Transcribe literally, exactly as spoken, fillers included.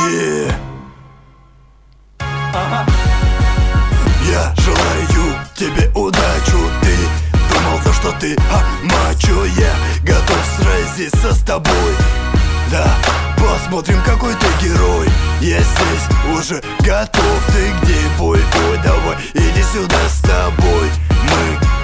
Yeah. Ага. Я желаю тебе удачу. Ты думал, то, что ты а, мачо. Я готов сразиться с тобой. Да, посмотрим, какой ты герой. Я здесь уже готов. Ты где, бой, бой, давай, иди сюда с тобой. Мы